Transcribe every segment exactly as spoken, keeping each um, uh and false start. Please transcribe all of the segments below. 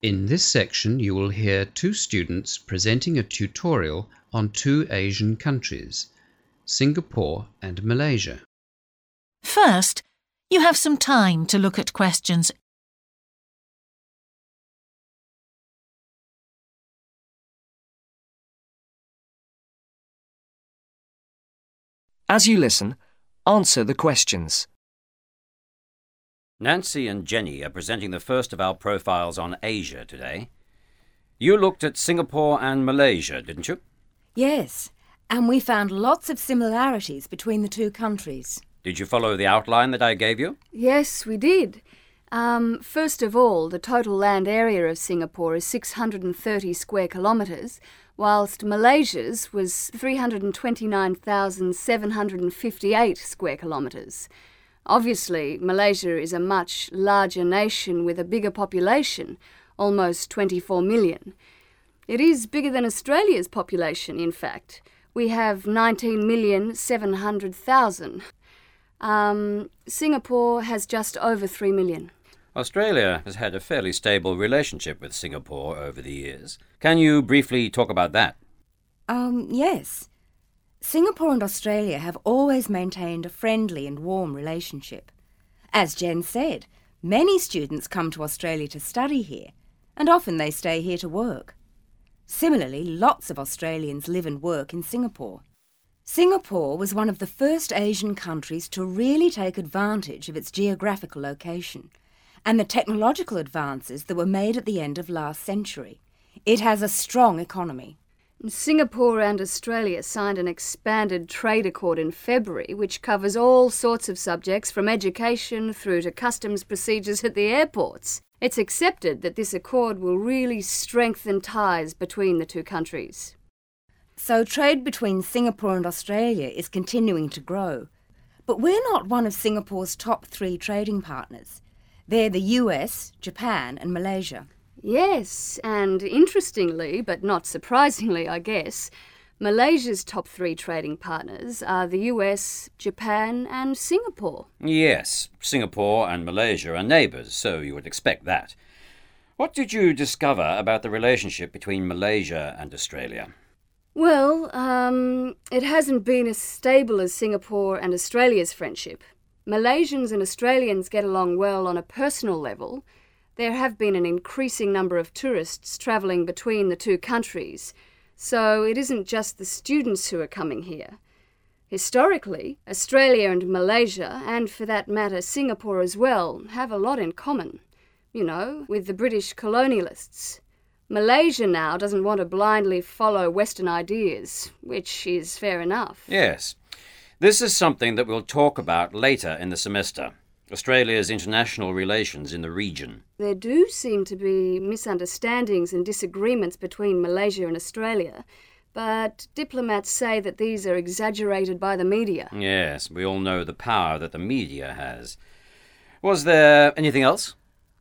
In this section you will hear two students presenting a tutorial on two Asian countries, Singapore and Malaysia. First, you have some time to look at questions As you listen, answer the questions. Nancy and Jenny are presenting the first of our profiles on Asia today. You looked at Singapore and Malaysia, didn't you? Yes, and we found lots of similarities between the two countries. Did you follow the outline that I gave you? Yes, we did. Um, first of all, the total land area of Singapore is six hundred thirty square kilometres, whilst Malaysia's was three hundred twenty-nine thousand seven hundred fifty-eight square kilometres. Obviously, Malaysia is a much larger nation with a bigger population, almost twenty-four million. It is bigger than Australia's population, in fact. We have nineteen million seven hundred thousand. Um, Singapore has just over three million. Australia has had a fairly stable relationship with Singapore over the years. Can you briefly talk about that? Um, yes. Singapore and Australia have always maintained a friendly and warm relationship. As Jen said, many students come to Australia to study here, and often they stay here to work. Similarly, lots of Australians live and work in Singapore. Singapore was one of the first Asian countries to really take advantage of its geographical location and the technological advances that were made at the end of last century. It has a strong economy. Singapore and Australia signed an expanded trade accord in February, which covers all sorts of subjects from education through to customs procedures at the airports. It's accepted that this accord will really strengthen ties between the two countries. So trade between Singapore and Australia is continuing to grow. But we're not one of Singapore's top three trading partners. They're the U S, Japan and Malaysia. Yes, and interestingly, but not surprisingly, I guess, Malaysia's top three trading partners are the U S, Japan and Singapore. Yes, Singapore and Malaysia are neighbours, so you would expect that. What did you discover about the relationship between Malaysia and Australia? Well, um, it hasn't been as stable as Singapore and Australia's friendship. Malaysians and Australians get along well on a personal level. There have been an increasing number of tourists travelling between the two countries, so it isn't just the students who are coming here. Historically, Australia and Malaysia, and for that matter Singapore as well, have a lot in common. You know, with the British colonialists. Malaysia now doesn't want to blindly follow Western ideas, which is fair enough. Yes. This is something that we'll talk about later in the semester. Australia's international relations in the region. There do seem to be misunderstandings and disagreements between Malaysia and Australia, but diplomats say that these are exaggerated by the media. Yes, we all know the power that the media has. Was there anything else?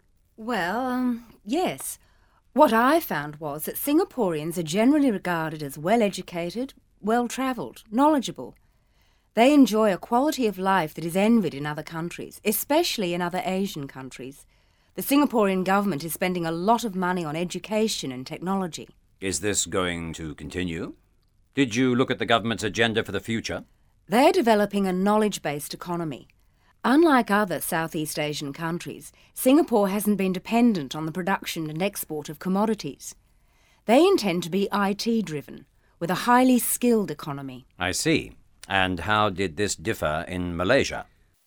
Well, um, yes. What I found was that Singaporeans are generally regarded as well-educated, well-travelled, knowledgeable. They enjoy a quality of life that is envied in other countries, especially in other Asian countries. The Singaporean government is spending a lot of money on education and technology. Is this going to continue? Did you look at the government's agenda for the future? They're developing a knowledge-based economy. Unlike other Southeast Asian countries, Singapore hasn't been dependent on the production and export of commodities. They intend to be I T-driven, with a highly skilled economy. I see. And how did this differ in Malaysia?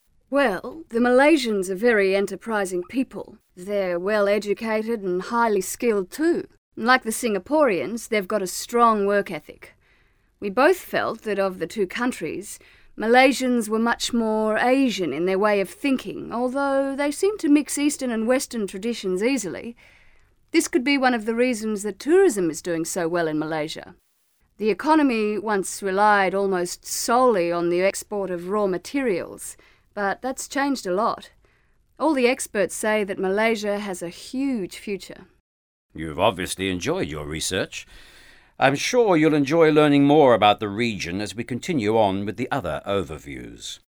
Well, the Malaysians are very enterprising people. They're well-educated and highly skilled too. Like the Singaporeans, they've got a strong work ethic. We both felt that of the two countries, Malaysians were much more Asian in their way of thinking, although they seem to mix Eastern and Western traditions easily. This could be one of the reasons that tourism is doing so well in Malaysia. The economy once relied almost solely on the export of raw materials, but that's changed a lot. All the experts say that Malaysia has a huge future. You've obviously enjoyed your research. I'm sure you'll enjoy learning more about the region as we continue on with the other overviews.